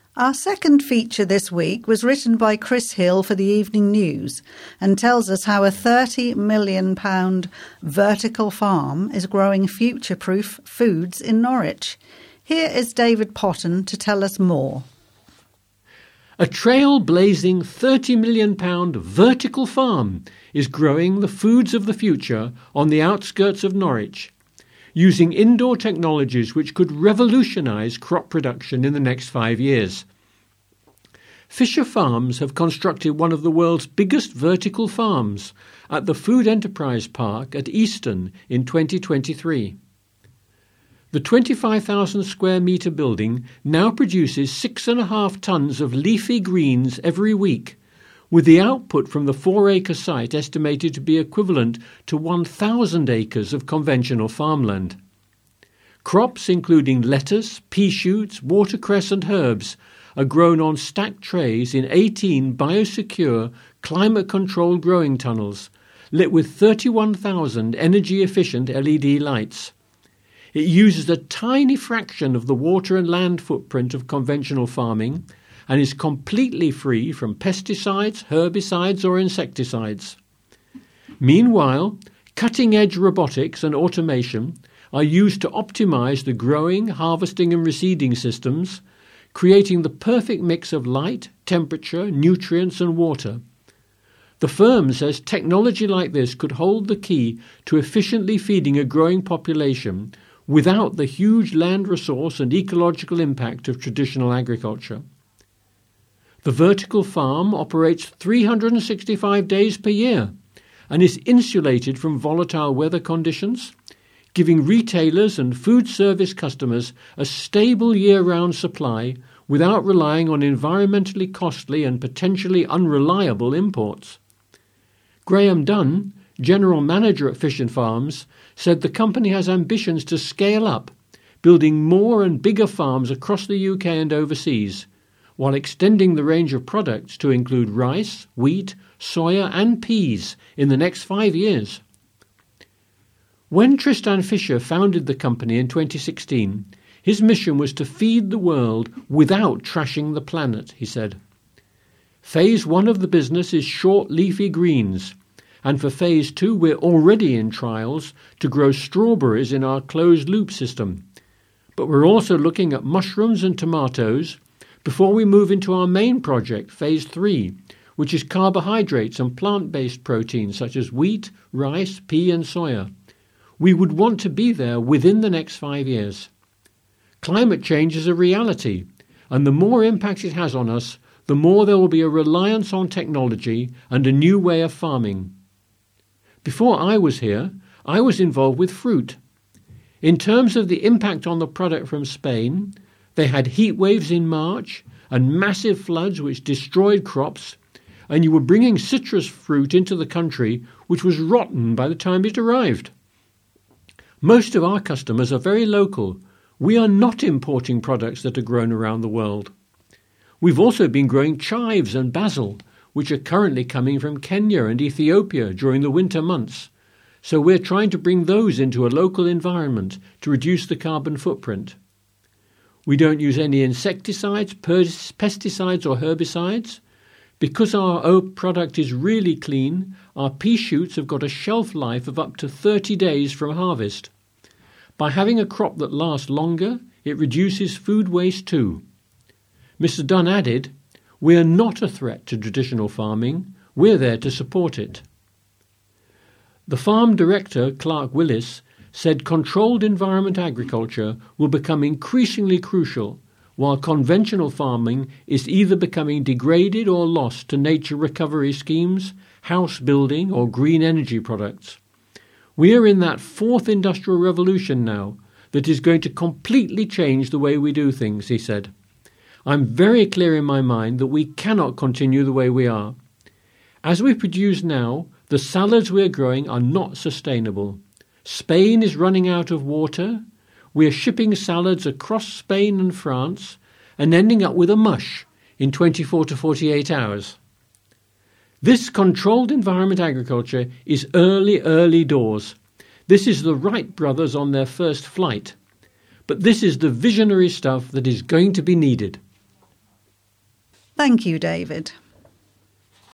Our second feature this week was written by Chris Hill for the Evening News and tells us how a £30 million vertical farm is growing future-proof foods in Norwich. Here is David Potton to tell us more. A trail-blazing £30 million vertical farm is growing the foods of the future on the outskirts of Norwich, using indoor technologies which could revolutionise crop production in the next 5 years. Fisher Farms have constructed one of the world's biggest vertical farms at the Food Enterprise Park at Easton in 2023. The 25,000 square metre building now produces 6.5 tonnes of leafy greens every week, with the output from the 4-acre site estimated to be equivalent to 1,000 acres of conventional farmland. Crops including lettuce, pea shoots, watercress and herbs are grown on stacked trays in 18 biosecure, climate-controlled growing tunnels, lit with 31,000 energy-efficient LED lights. It uses a tiny fraction of the water and land footprint of conventional farming and is completely free from pesticides, herbicides or insecticides. Meanwhile, cutting-edge robotics and automation are used to optimize the growing, harvesting and reseeding systems, creating the perfect mix of light, temperature, nutrients and water. The firm says technology like this could hold the key to efficiently feeding a growing population without the huge land resource and ecological impact of traditional agriculture. The vertical farm operates 365 days per year and is insulated from volatile weather conditions, giving retailers and food service customers a stable year-round supply without relying on environmentally costly and potentially unreliable imports. Graham Dunn, General Manager at Fisher Farms, said the company has ambitions to scale up, building more and bigger farms across the UK and overseas, while extending the range of products to include rice, wheat, soya and peas in the next 5 years. When Tristan Fisher founded the company in 2016, his mission was to feed the world without trashing the planet, he said. Phase 1 of the business is short leafy greens, and for Phase 2 we're already in trials to grow strawberries in our closed-loop system. But we're also looking at mushrooms and tomatoes before we move into our main project, Phase 3, which is carbohydrates and plant-based proteins such as wheat, rice, pea and soya. We would want to be there within the next 5 years. Climate change is a reality, and the more impact it has on us, the more there will be a reliance on technology and a new way of farming. Before I was here, I was involved with fruit. In terms of the impact on the product from Spain, they had heat waves in March and massive floods which destroyed crops, and you were bringing citrus fruit into the country which was rotten by the time it arrived. Most of our customers are very local. We are not importing products that are grown around the world. We've also been growing chives and basil, which are currently coming from Kenya and Ethiopia during the winter months. So we're trying to bring those into a local environment to reduce the carbon footprint. We don't use any insecticides, pesticides or herbicides. Because our product is really clean, our pea shoots have got a shelf life of up to 30 days from harvest. By having a crop that lasts longer, it reduces food waste too. Mr. Dunn added, "We are not a threat to traditional farming. We're there to support it." The farm director, Clark Willis, said controlled environment agriculture will become increasingly crucial, while conventional farming is either becoming degraded or lost to nature recovery schemes, house building or green energy products. We are in that fourth industrial revolution now that is going to completely change the way we do things, he said. I'm very clear in my mind that we cannot continue the way we are. As we produce now, the salads we are growing are not sustainable. Spain is running out of water. We are shipping salads across Spain and France and ending up with a mush in 24 to 48 hours. This controlled environment agriculture is early doors. This is the Wright brothers on their first flight. But this is the visionary stuff that is going to be needed. Thank you, David.